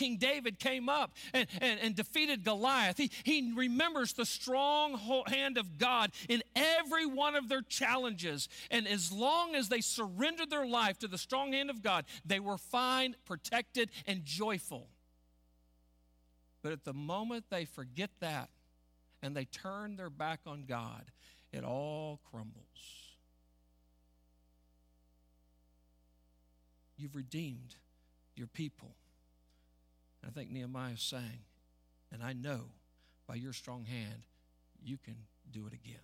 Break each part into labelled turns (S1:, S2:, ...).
S1: King David came up and defeated Goliath. He remembers the strong hand of God in every one of their challenges. And as long as they surrendered their life to the strong hand of God, they were fine, protected, and joyful. But at the moment they forget that and they turn their back on God, it all crumbles. You've redeemed your people. I think Nehemiah is saying, and I know by your strong hand, you can do it again.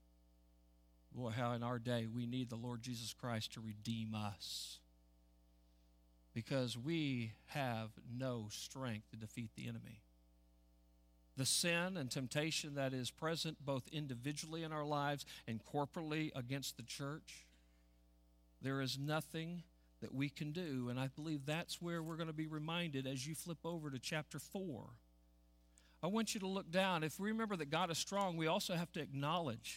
S1: Boy, how in our day we need the Lord Jesus Christ to redeem us, because we have no strength to defeat the enemy. The sin and temptation that is present both individually in our lives and corporately against the church, there is nothing that we can do. And I believe that's where we're going to be reminded as you flip over to chapter 4. I want you to look down. If we remember that God is strong, we also have to acknowledge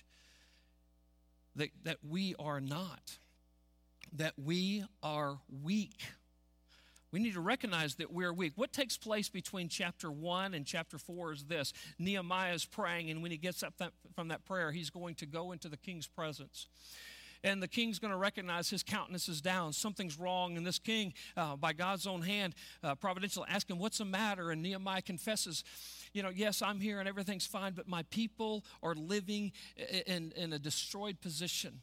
S1: that we are not, that we are weak. We need to recognize that we're weak. What takes place between chapter 1 and chapter 4 is this. Nehemiah is praying, and when he gets up from that prayer, he's going to go into the king's presence. And the king's going to recognize his countenance is down. Something's wrong. And this king, by God's own hand, providential, asks him, what's the matter? And Nehemiah confesses, yes, I'm here and everything's fine, but my people are living in a destroyed position.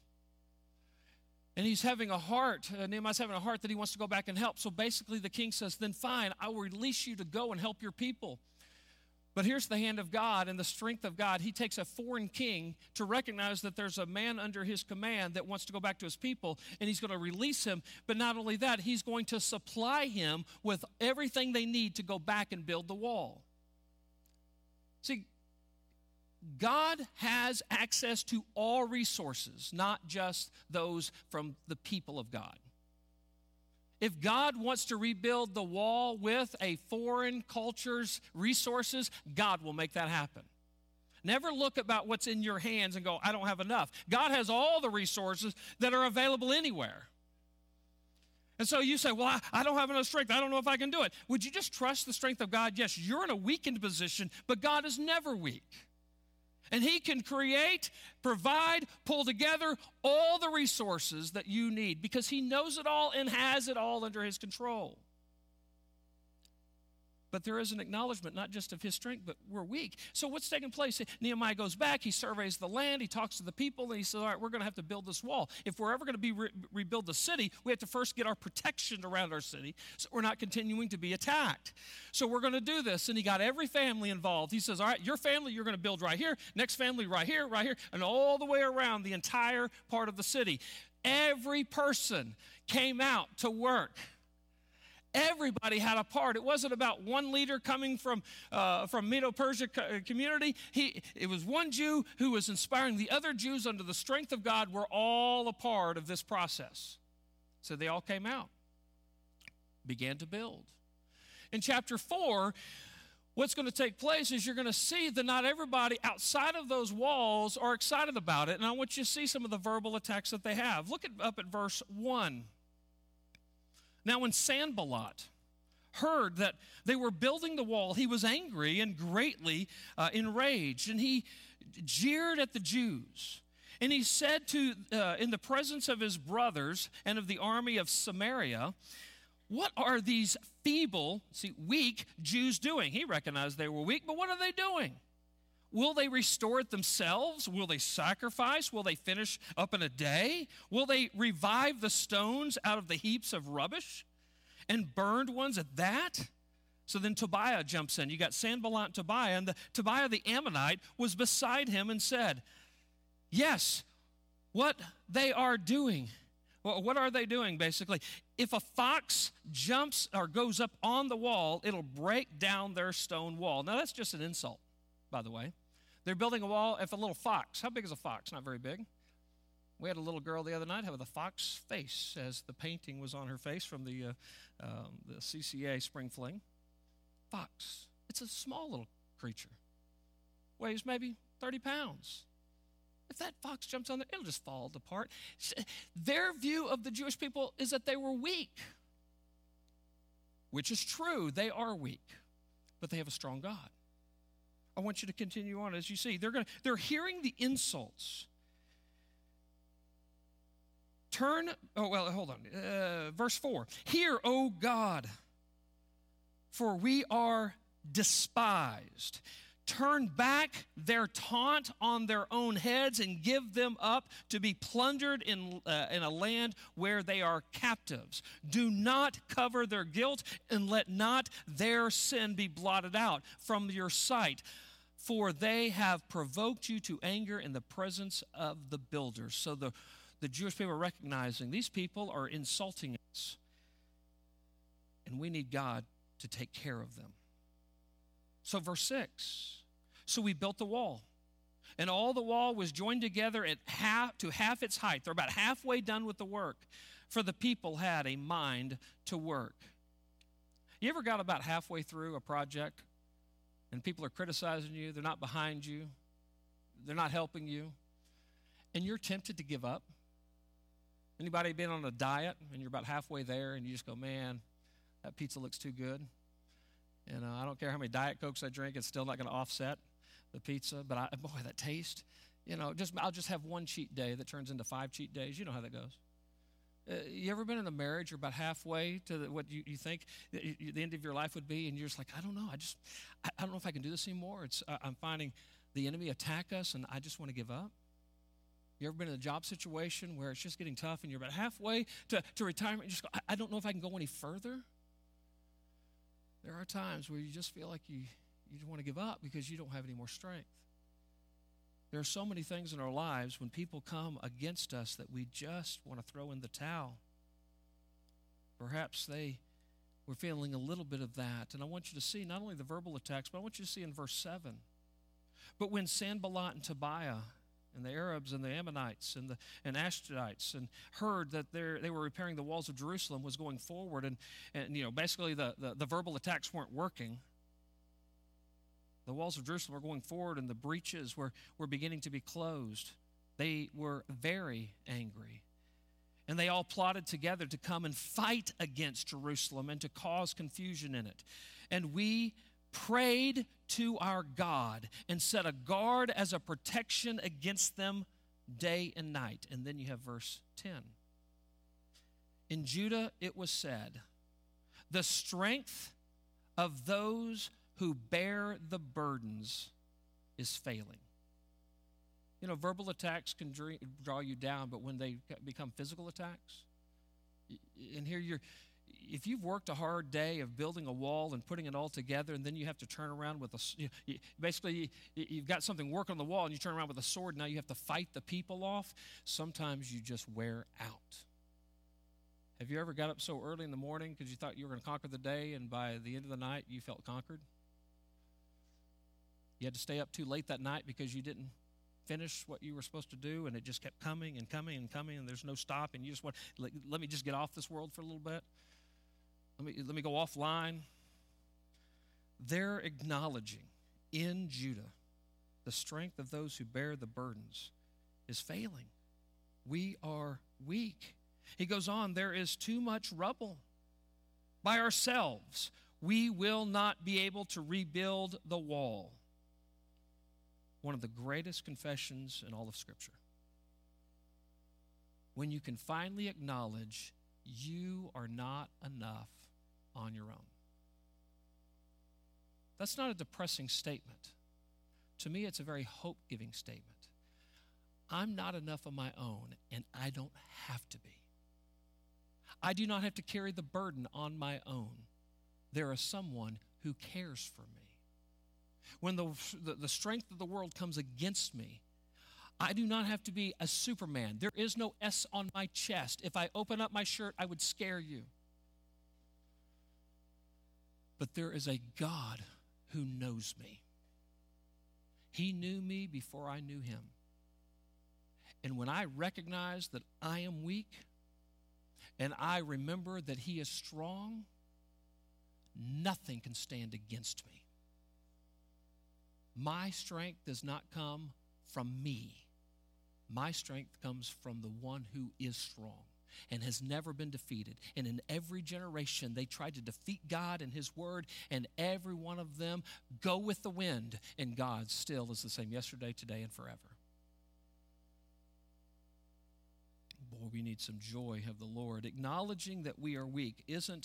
S1: And he's having a heart, Nehemiah's having a heart that he wants to go back and help. So basically the king says, then fine, I will release you to go and help your people. But here's the hand of God and the strength of God. He takes a foreign king to recognize that there's a man under his command that wants to go back to his people, and he's going to release him. But not only that, he's going to supply him with everything they need to go back and build the wall. See, God has access to all resources, not just those from the people of God. If God wants to rebuild the wall with a foreign culture's resources, God will make that happen. Never look about what's in your hands and go, I don't have enough. God has all the resources that are available anywhere. And so you say, well, I don't have enough strength. I don't know if I can do it. Would you just trust the strength of God? Yes, you're in a weakened position, but God is never weak. And he can create, provide, pull together all the resources that you need because he knows it all and has it all under his control. But there is an acknowledgement, not just of his strength, but we're weak. So what's taking place? Nehemiah goes back, he surveys the land, he talks to the people, and he says, all right, we're going to have to build this wall. If we're ever going to rebuild the city, we have to first get our protection around our city so we're not continuing to be attacked. So we're going to do this. And he got every family involved. He says, all right, your family, you're going to build right here, next family right here, and all the way around the entire part of the city. Every person came out to work. Everybody had a part. It wasn't about one leader coming from Medo-Persia community. It was one Jew who was inspiring the other Jews under the strength of God. Were all a part of this process. So they all came out, began to build. In chapter 4, what's going to take place is you're going to see that not everybody outside of those walls are excited about it. And I want you to see some of the verbal attacks that they have. Look up at verse 1. Now, when Sanballat heard that they were building the wall, he was angry and greatly enraged, and he jeered at the Jews. And he said in the presence of his brothers and of the army of Samaria, what are these feeble, weak Jews doing? He recognized they were weak, but what are they doing? Will they restore it themselves? Will they sacrifice? Will they finish up in a day? Will they revive the stones out of the heaps of rubbish and burned ones at that? So then Tobiah jumps in. You got Sanballat and Tobiah, and Tobiah the Ammonite was beside him and said, yes, what they are doing. Well, what are they doing, basically? If a fox jumps or goes up on the wall, it'll break down their stone wall. Now, that's just an insult, by the way. They're building a wall. If a little fox, how big is a fox? Not very big. We had a little girl the other night have a fox face as the painting was on her face from the CCA Spring Fling. Fox. It's a small little creature. Weighs maybe 30 pounds. If that fox jumps on there, it'll just fall apart. Their view of the Jewish people is that they were weak. which is true. They are weak, but they have a strong God. I want you to continue on. As you see, they're hearing the insults. Hold on. Verse 4. Hear, O God, for we are despised. Turn back their taunt on their own heads and give them up to be plundered in a land where they are captives. Do not cover their guilt, and let not their sin be blotted out from your sight. For they have provoked you to anger in the presence of the builders. So the Jewish people are recognizing these people are insulting us, and we need God to take care of them. So verse 6, so we built the wall, and all the wall was joined together to half its height. They're about halfway done with the work, for the people had a mind to work. You ever got about halfway through a project, and people are criticizing you, they're not behind you, they're not helping you, and you're tempted to give up? Anybody been on a diet, and you're about halfway there, and you just go, man, that pizza looks too good? And I don't care how many Diet Cokes I drink, it's still not going to offset the pizza. But boy, that taste, I'll just have one cheat day that turns into 5 cheat days. You know how that goes. You ever been in a marriage, you're about halfway to what you think the end of your life would be, and you're just like, I don't know. I don't know if I can do this anymore. I'm finding the enemy attack us, and I just want to give up. You ever been in a job situation where it's just getting tough, and you're about halfway to retirement, and you just go, I don't know if I can go any further? There are times where you just feel like you want to give up because you don't have any more strength. There are so many things in our lives when people come against us that we just want to throw in the towel. Perhaps we're feeling a little bit of that. And I want you to see not only the verbal attacks, but I want you to see in verse 7. But when Sanballat and Tobiah and the Arabs and the Ammonites and Ashdodites and heard that they were repairing the walls of Jerusalem was going forward, and basically the verbal attacks weren't working. The walls of Jerusalem were going forward, and the breaches were beginning to be closed. They were very angry. And they all plotted together to come and fight against Jerusalem and to cause confusion in it. And we prayed to our God and set a guard as a protection against them day and night. And then you have verse 10. In Judah it was said, the strength of those who bear the burdens is failing. Verbal attacks can draw you down, but when they become physical attacks, and here if you've worked a hard day of building a wall and putting it all together, and then you have to turn around with you've got something working on the wall, and you turn around with a sword, now you have to fight the people off. Sometimes you just wear out. Have you ever got up so early in the morning because you thought you were going to conquer the day, and by the end of the night, you felt conquered? You had to stay up too late that night because you didn't finish what you were supposed to do, and it just kept coming and coming and coming, and there's no stop, and you just want, let me just get off this world for a little bit. Let me go offline. They're acknowledging in Judah the strength of those who bear the burdens is failing. We are weak. He goes on, there is too much rubble. By ourselves, we will not be able to rebuild the wall. One of the greatest confessions in all of Scripture. When you can finally acknowledge you are not enough on your own. That's not a depressing statement. To me, it's a very hope-giving statement. I'm not enough on my own, and I don't have to be. I do not have to carry the burden on my own. There is someone who cares for me. When the strength of the world comes against me, I do not have to be a Superman. There is no S on my chest. If I open up my shirt, I would scare you. But there is a God who knows me. He knew me before I knew him. And when I recognize that I am weak, and I remember that he is strong, nothing can stand against me. My strength does not come from me. My strength comes from the one who is strong. and has never been defeated. And in every generation, they tried to defeat God and his word, and every one of them go with the wind, and God still is the same yesterday, today, and forever. Boy, we need some joy of the Lord. Acknowledging that we are weak isn't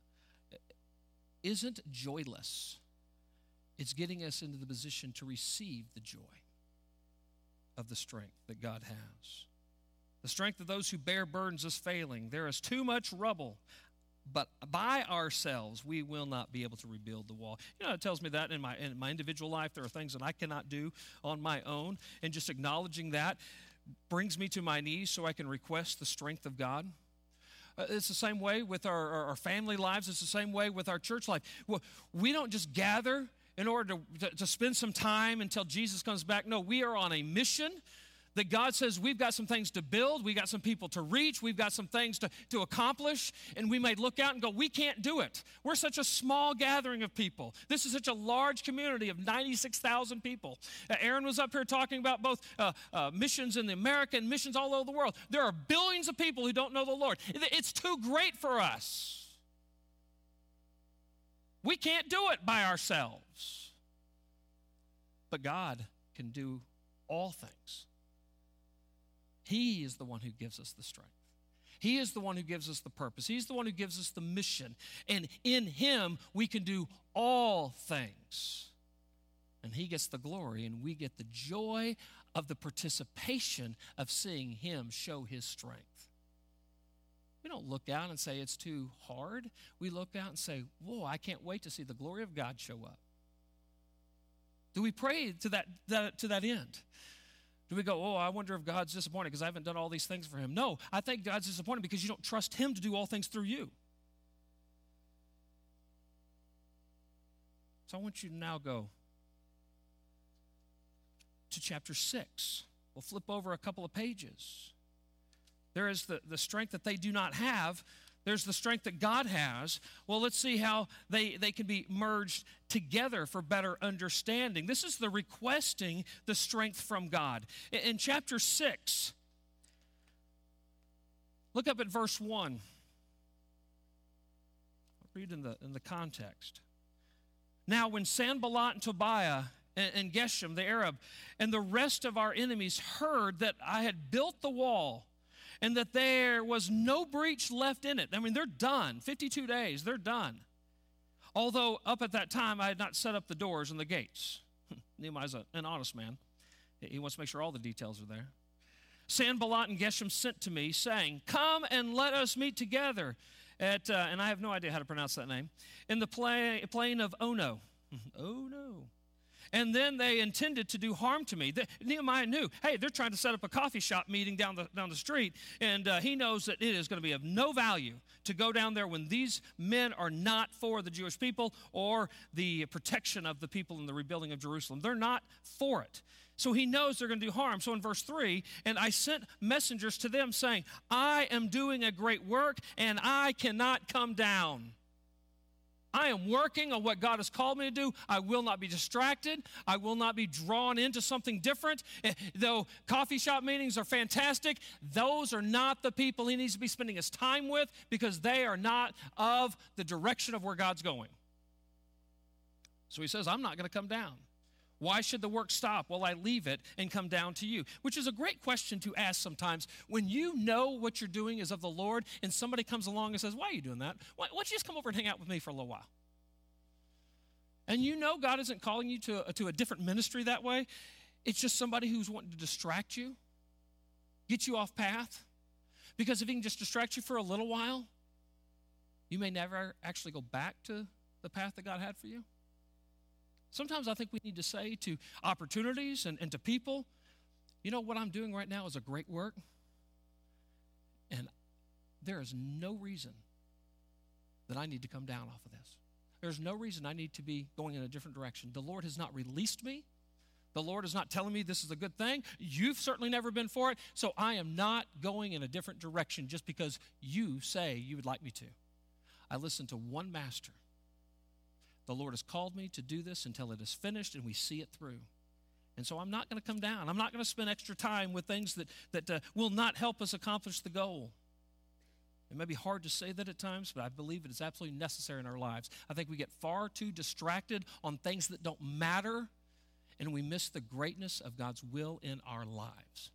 S1: joyless. It's getting us into the position to receive the joy of the strength that God has. The strength of those who bear burdens is failing. There is too much rubble, but by ourselves we will not be able to rebuild the wall. You know, it tells me that in my individual life there are things that I cannot do on my own, and just acknowledging that brings me to my knees so I can request the strength of God. It's the same way with our family lives. It's the same way with our church life. Well, we don't just gather in order to spend some time until Jesus comes back. No, we are on a mission that God says we've got some things to build, we've got some people to reach, we've got some things to accomplish, and we may look out and go, we can't do it. We're such a small gathering of people. This is such a large community of 96,000 people. Aaron was up here talking about both missions in America and missions all over the world. There are billions of people who don't know the Lord. It's too great for us. We can't do it by ourselves. But God can do all things. He is the one who gives us the strength. He is the one who gives us the purpose. He's the one who gives us the mission. And in him, we can do all things. And he gets the glory, and we get the joy of the participation of seeing him show his strength. We don't look out and say it's too hard. We look out and say, whoa, I can't wait to see the glory of God show up. Do we pray to that end? Do we go, oh, I wonder if God's disappointed because I haven't done all these things for him? No, I think God's disappointed because you don't trust him to do all things through you. So I want you to now go to chapter 6. We'll flip over a couple of pages. There is the strength that they do not have. There's the strength that God has. Well, let's see how they can be merged together for better understanding. This is the requesting the strength from God. In chapter 6, look up at verse 1. I'll read in the context. Now, when Sanballat and Tobiah and Geshem, the Arab, and the rest of our enemies heard that I had built the wall, and that there was no breach left in it. I mean, they're done. 52 days, they're done. Although up at that time, I had not set up the doors and the gates. Nehemiah's an honest man. He wants to make sure all the details are there. Sanballat and Geshem sent to me, saying, come and let us meet together at, and I have no idea how to pronounce that name, in the plain of Ono. Ono. And then they intended to do harm to me. Nehemiah knew, hey, they're trying to set up a coffee shop meeting down the street, and he knows that it is going to be of no value to go down there when these men are not for the Jewish people or the protection of the people in the rebuilding of Jerusalem. They're not for it. So he knows they're going to do harm. So in verse 3, and I sent messengers to them saying, I am doing a great work, and I cannot come down. I am working on what God has called me to do. I will not be distracted. I will not be drawn into something different. Though coffee shop meetings are fantastic, those are not the people he needs to be spending his time with because they are not of the direction of where God's going. So he says, I'm not going to come down. Why should the work stop while I leave it and come down to you? Which is a great question to ask sometimes when you know what you're doing is of the Lord and somebody comes along and says, why are you doing that? Why don't you just come over and hang out with me for a little while? And you know God isn't calling you to a different ministry that way. It's just somebody who's wanting to distract you, get you off path. Because if he can just distract you for a little while, you may never actually go back to the path that God had for you. Sometimes I think we need to say to opportunities and to people, you know, what I'm doing right now is a great work, and there is no reason that I need to come down off of this. There's no reason I need to be going in a different direction. The Lord has not released me. The Lord is not telling me this is a good thing. You've certainly never been for it, so I am not going in a different direction just because you say you would like me to. I listen to one master. The Lord has called me to do this until it is finished and we see it through. And so I'm not going to come down. I'm not going to spend extra time with things that will not help us accomplish the goal. It may be hard to say that at times, but I believe it is absolutely necessary in our lives. I think we get far too distracted on things that don't matter, and we miss the greatness of God's will in our lives.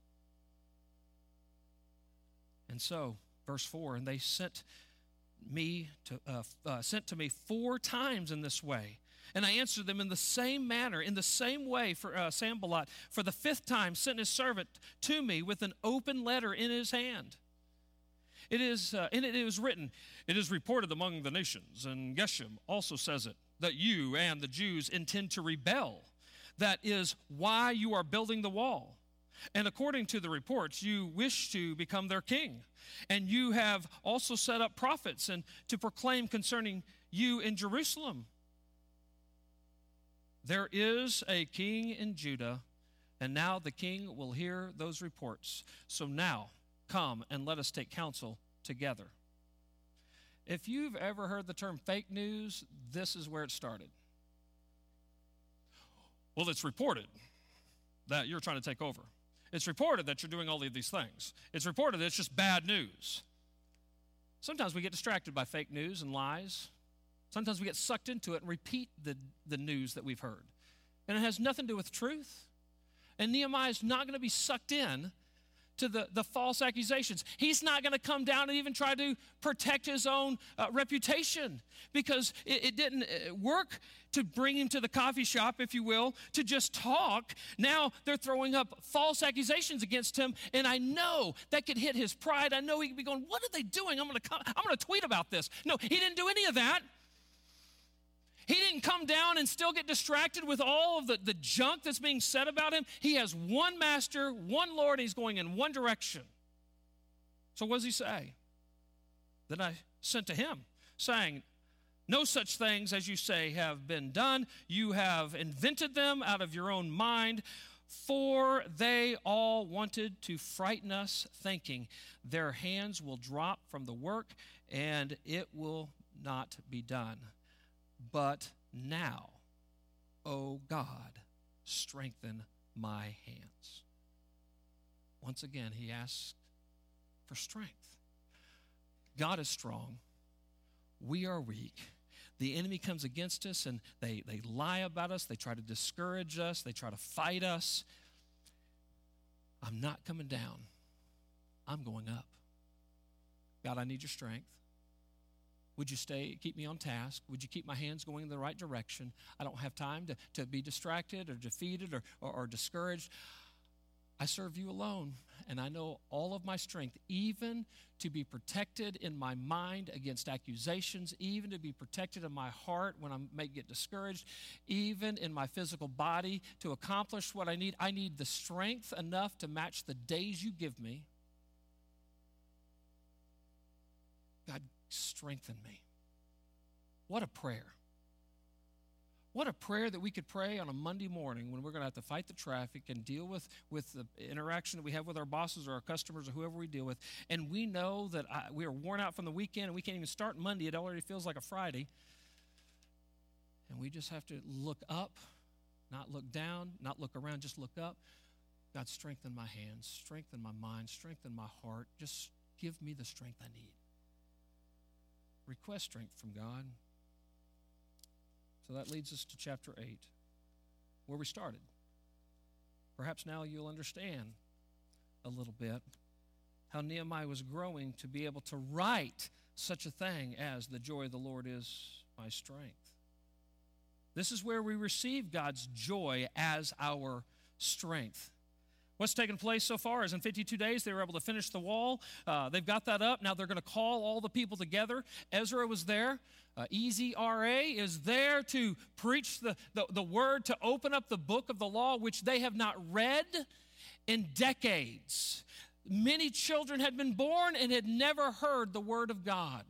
S1: And so, verse 4, and they sent to me 4 times in this way. And I answered them in the same manner, in the same way for Sanballat. For the 5th time sent his servant to me with an open letter in his hand. In it was written, it is reported among the nations, and Geshem also says it, that you and the Jews intend to rebel. That is why you are building the wall. And according to the reports, you wish to become their king. And you have also set up prophets and to proclaim concerning you in Jerusalem. There is a king in Judah, and now the king will hear those reports. So now, come and let us take counsel together. If you've ever heard the term fake news, this is where it started. Well, it's reported that you're trying to take over. It's reported that you're doing all of these things. It's reported that it's just bad news. Sometimes we get distracted by fake news and lies. Sometimes we get sucked into it and repeat the news that we've heard. And it has nothing to do with truth. And Nehemiah is not going to be sucked in to the false accusations. He's not going to come down and even try to protect his own reputation, because it didn't work to bring him to the coffee shop, if you will, to just talk. Now they're throwing up false accusations against him, and I know that could hit his pride. I know he could be going, what are they doing? I'm going to tweet about this. No, he didn't do any of that. He didn't come down and still get distracted with all of the junk that's being said about him. He has one master, one Lord, and he's going in one direction. So what does he say? Then I sent to him, saying, no such things as you say have been done. You have invented them out of your own mind, for they all wanted to frighten us, thinking their hands will drop from the work and it will not be done. But now, O God, strengthen my hands. Once again, he asks for strength. God is strong. We are weak. The enemy comes against us and they lie about us. They try to discourage us. They try to fight us. I'm not coming down. I'm going up. God, I need your strength. Would you keep me on task? Would you keep my hands going in the right direction? I don't have time to be distracted or defeated or discouraged. I serve you alone, and I know all of my strength, even to be protected in my mind against accusations, even to be protected in my heart when I may get discouraged, even in my physical body to accomplish what I need. I need the strength enough to match the days you give me. God, strengthen me. What a prayer. What a prayer that we could pray on a Monday morning when we're going to have to fight the traffic and deal with the interaction that we have with our bosses or our customers or whoever we deal with. And we know that we are worn out from the weekend and we can't even start Monday. It already feels like a Friday. And we just have to look up, not look down, not look around, just look up. God, strengthen my hands, strengthen my mind, strengthen my heart. Just give me the strength I need. Request strength from God. So that leads us to chapter 8, where we started. Perhaps now you'll understand a little bit how Nehemiah was growing to be able to write such a thing as the joy of the Lord is my strength. This is where we receive God's joy as our strength. What's taken place so far is in 52 days, they were able to finish the wall. They've got that up. Now they're going to call all the people together. Ezra was there. EZRA is there to preach the word, to open up the book of the law, which they have not read in decades. Many children had been born and had never heard the word of God.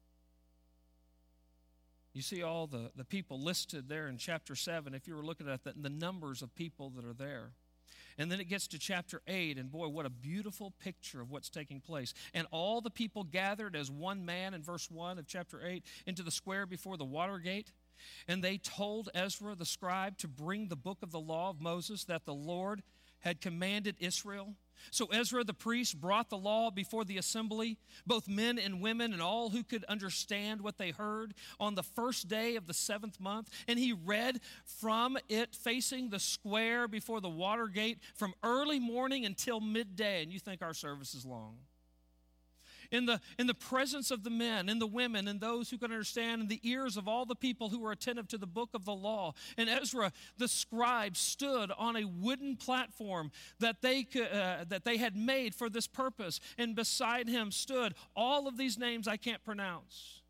S1: You see all the people listed there in chapter 7, if you were looking at the numbers of people that are there. And then it gets to chapter 8, and boy, what a beautiful picture of what's taking place. And all the people gathered as one man in verse 1 of chapter 8 into the square before the water gate. And they told Ezra the scribe to bring the book of the law of Moses that the Lord had commanded Israel. So Ezra the priest brought the law before the assembly, both men and women and all who could understand what they heard, on the first day of the 7th month. And he read from it facing the square before the water gate from early morning until midday. And you think our service is long. In the presence of the men and the women and those who could understand, in the ears of all the people who were attentive to the book of the law. And Ezra the scribe stood on a wooden platform that they had made for this purpose, and beside him stood all of these names I can't pronounce.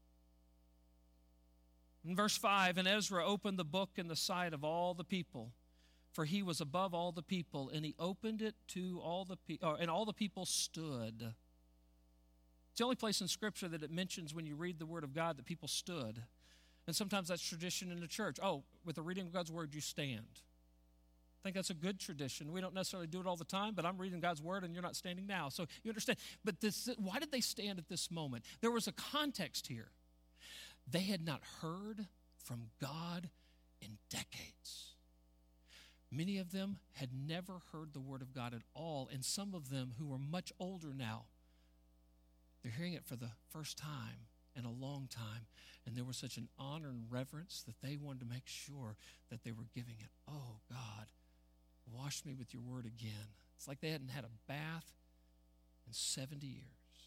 S1: In verse 5, and Ezra opened the book in the sight of all the people, for he was above all the people, and he opened it to all the people, and all the people stood. It's the only place in Scripture that it mentions when you read the Word of God that people stood. And sometimes that's tradition in the church. Oh, with the reading of God's Word, you stand. I think that's a good tradition. We don't necessarily do it all the time, but I'm reading God's Word and you're not standing now. So you understand. But why did they stand at this moment? There was a context here. They had not heard from God in decades. Many of them had never heard the Word of God at all, and some of them who were much older now, they're hearing it for the first time in a long time, and there was such an honor and reverence that they wanted to make sure that they were giving it. Oh, God, wash me with your word again. It's like they hadn't had a bath in 70 years.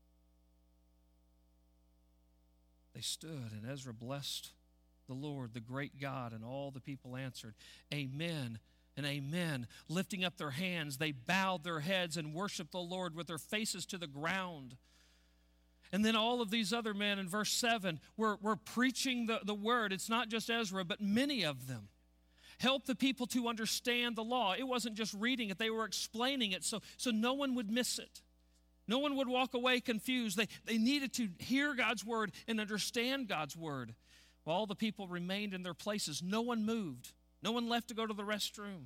S1: They stood, and Ezra blessed the Lord, the great God, and all the people answered, Amen and amen. Lifting up their hands, they bowed their heads and worshiped the Lord with their faces to the ground. And then all of these other men in verse 7 were preaching the word. It's not just Ezra, but many of them. Help the people to understand the law. It wasn't just reading it, they were explaining it so no one would miss it. No one would walk away confused. They needed to hear God's word and understand God's word. While all the people remained in their places, no one moved. No one left to go to the restroom.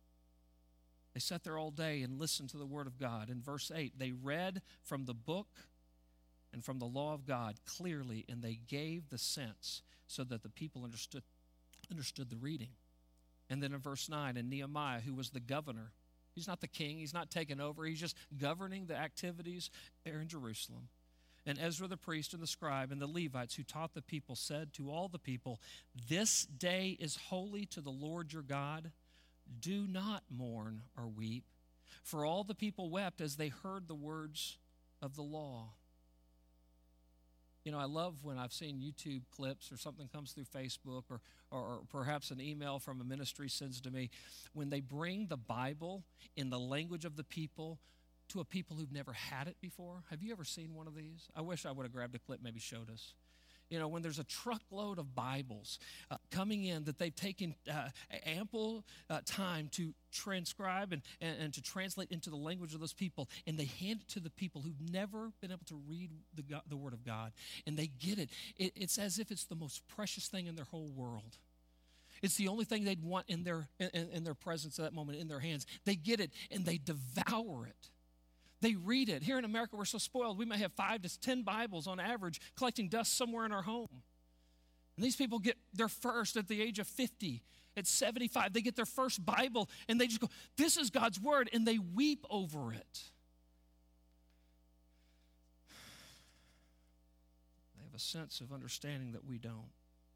S1: They sat there all day and listened to the word of God. In verse 8, they read from the book and from the law of God clearly, and they gave the sense so that the people understood the reading. And then in verse 9, and Nehemiah, who was the governor, he's not the king, he's not taking over, he's just governing the activities there in Jerusalem. And Ezra the priest and the scribe and the Levites who taught the people said to all the people, This day is holy to the Lord your God. Do not mourn or weep. For all the people wept as they heard the words of the law. You know, I love when I've seen YouTube clips or something comes through Facebook or perhaps an email from a ministry sends to me, when they bring the Bible in the language of the people to a people who've never had it before. Have you ever seen one of these? I wish I would have grabbed a clip, maybe showed us. You know, when there's a truckload of Bibles coming in that they've taken ample time to transcribe and to translate into the language of those people, and they hand it to the people who've never been able to read the Word of God, and they get it. It's as if it's the most precious thing in their whole world. It's the only thing they'd want in their presence at that moment, in their hands. They get it, and they devour it. They read it. Here in America, we're so spoiled. We may have 5 to 10 Bibles on average collecting dust somewhere in our home. And these people get their first at the age of 50, at 75. They get their first Bible, and they just go, this is God's word, and they weep over it. They have a sense of understanding that we don't.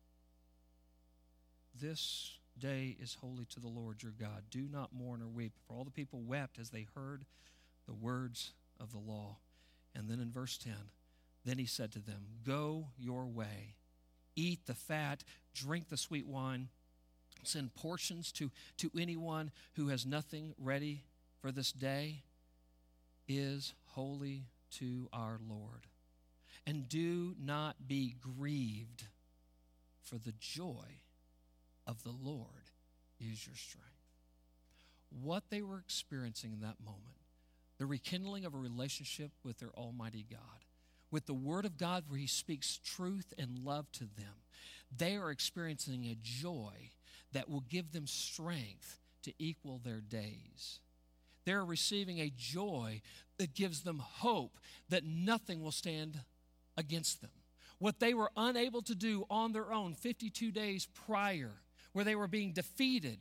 S1: This day is holy to the Lord your God. Do not mourn or weep. For all the people wept as they heard the words of the law. And then in verse 10, then he said to them, Go your way, eat the fat, drink the sweet wine, send portions to anyone who has nothing ready, for this day is holy to our Lord. And do not be grieved, for the joy of the Lord is your strength. What they were experiencing in that moment, the rekindling of a relationship with their Almighty God, with the Word of God where He speaks truth and love to them, they are experiencing a joy that will give them strength to equal their days. They're receiving a joy that gives them hope that nothing will stand against them. What they were unable to do on their own 52 days prior, where they were being defeated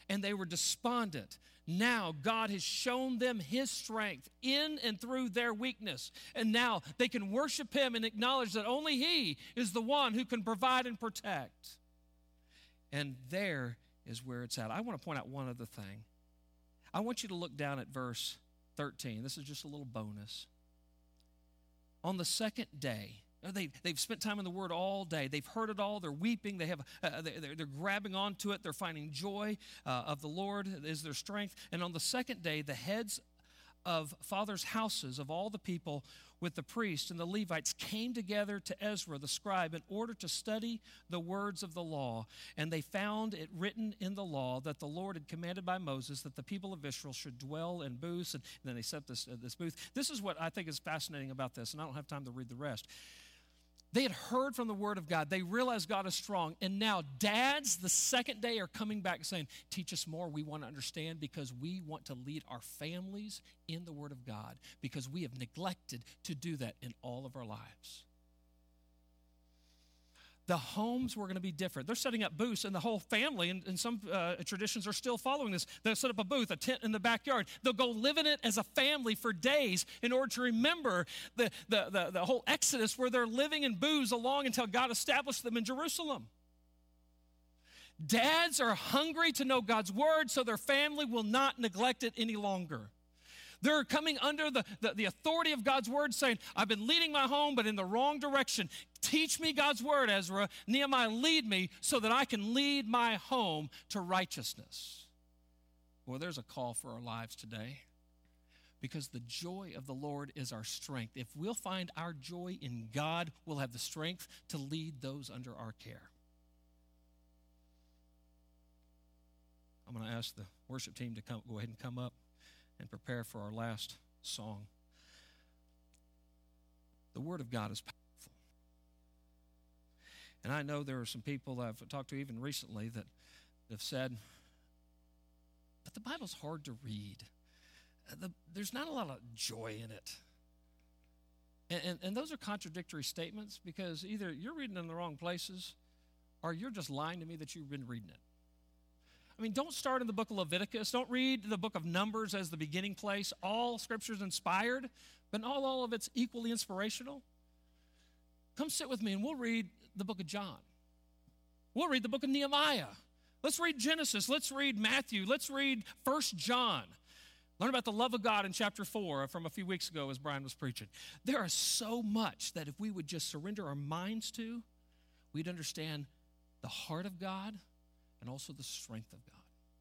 S1: and they were despondent. Now God has shown them his strength in and through their weakness. And now they can worship him and acknowledge that only he is the one who can provide and protect. And there is where it's at. I want to point out one other thing. I want you to look down at verse 13. This is just a little bonus. On the second day, they've spent time in the Word all day. They've heard it all. They're weeping. They're grabbing onto it. They're finding joy of the Lord is their strength. And on the second day, the heads of fathers' houses of all the people with the priests and the Levites came together to Ezra the scribe in order to study the words of the law. And they found it written in the law that the Lord had commanded by Moses that the people of Israel should dwell in booths. And then they set this booth. This is what I think is fascinating about this, and I don't have time to read the rest. They had heard from the Word of God. They realized God is strong. And now dads, the second day, are coming back saying, teach us more. We want to understand because we want to lead our families in the Word of God because we have neglected to do that in all of our lives. The homes were going to be different. They're setting up booths, and the whole family, and some traditions are still following this. They'll set up a booth, a tent in the backyard. They'll go live in it as a family for days in order to remember the whole Exodus where they're living in booths along until God established them in Jerusalem. Dads are hungry to know God's word so their family will not neglect it any longer. They're coming under the authority of God's word saying, I've been leading my home, but in the wrong direction. Teach me God's word, Ezra. Nehemiah, lead me so that I can lead my home to righteousness. Well, there's a call for our lives today because the joy of the Lord is our strength. If we'll find our joy in God, we'll have the strength to lead those under our care. I'm going to ask the worship team to go ahead and come up and prepare for our last song. The Word of God is powerful. And I know there are some people that I've talked to even recently that have said, but the Bible's hard to read. There's not a lot of joy in it. And those are contradictory statements because either you're reading in the wrong places or you're just lying to me that you've been reading it. I mean, don't start in the book of Leviticus. Don't read the book of Numbers as the beginning place. All Scripture is inspired, but not all of it's equally inspirational. Come sit with me and we'll read the book of John. We'll read the book of Nehemiah. Let's read Genesis. Let's read Matthew. Let's read 1 John. Learn about the love of God in chapter 4 from a few weeks ago as Brian was preaching. There is so much that if we would just surrender our minds to, we'd understand the heart of God and also the strength of God.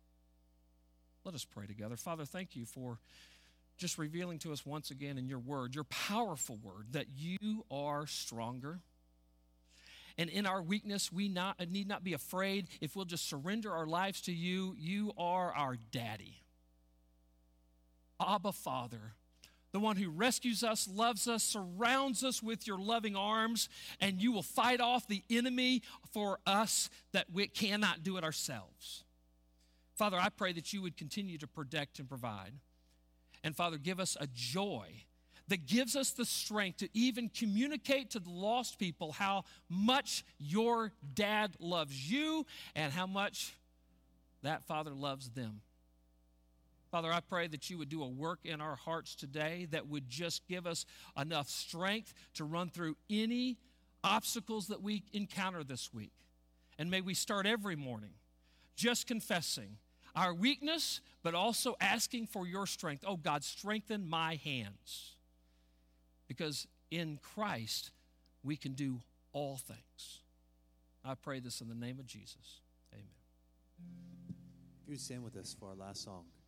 S1: Let us pray together. Father, thank you for just revealing to us once again in your word, your powerful word, that you are stronger. And in our weakness, we need not be afraid. If we'll just surrender our lives to you, you are our daddy. Abba, Father, the one who rescues us, loves us, surrounds us with your loving arms, and you will fight off the enemy for us that we cannot do it ourselves. Father, I pray that you would continue to protect and provide. And Father, give us a joy that gives us the strength to even communicate to the lost people how much your dad loves you and how much that Father loves them. Father, I pray that you would do a work in our hearts today that would just give us enough strength to run through any obstacles that we encounter this week. And may we start every morning just confessing our weakness, but also asking for your strength. Oh, God, strengthen my hands. Because in Christ, we can do all things. I pray this in the name of Jesus. Amen.
S2: If you would stand with us for our last song.